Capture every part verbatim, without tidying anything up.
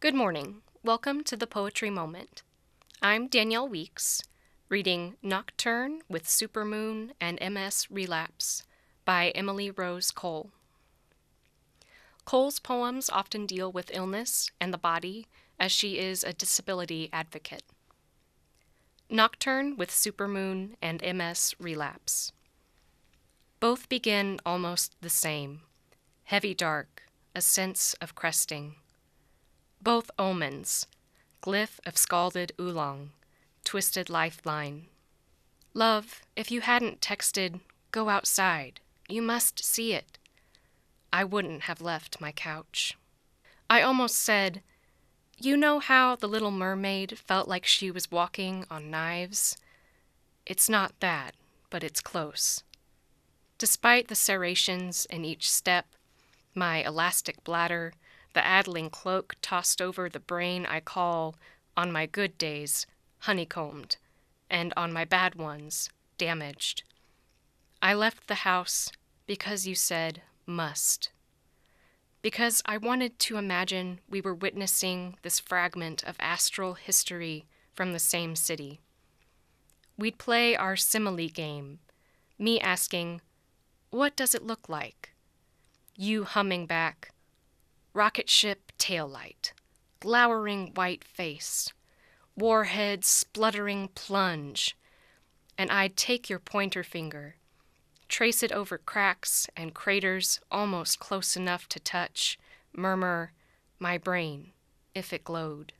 Good morning. Welcome to the Poetry Moment. I'm Danielle Weeks, reading Nocturne with Supermoon and M S Relapse by Emily Rose Cole. Cole's poems often deal with illness and the body, as she is a disability advocate. Nocturne with Supermoon and M S Relapse. Both begin almost the same. Heavy dark, a sense of cresting. Both omens, glyph of scalded oolong, twisted lifeline. Love, if you hadn't texted, go outside, you must see it, I wouldn't have left my couch. I almost said, you know how the little mermaid felt like she was walking on knives? It's not that, but it's close. Despite the serrations in each step, my elastic bladder, the addling cloak tossed over the brain I call, on my good days, honeycombed, and on my bad ones, damaged. I left the house because you said, must. Because I wanted to imagine we were witnessing this fragment of astral history from the same city. We'd play our simile game, me asking, what does it look like? You humming back, rocket ship taillight, glowering white face, warhead spluttering plunge, and I'd take your pointer finger, trace it over cracks and craters almost close enough to touch, murmur, my brain, if it glowed.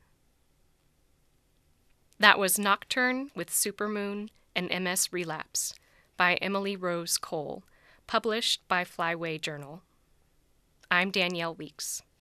That was Nocturne with Supermoon and M S Relapse by Emily Rose Cole, published by Flyway Journal. I'm Danielle Weeks.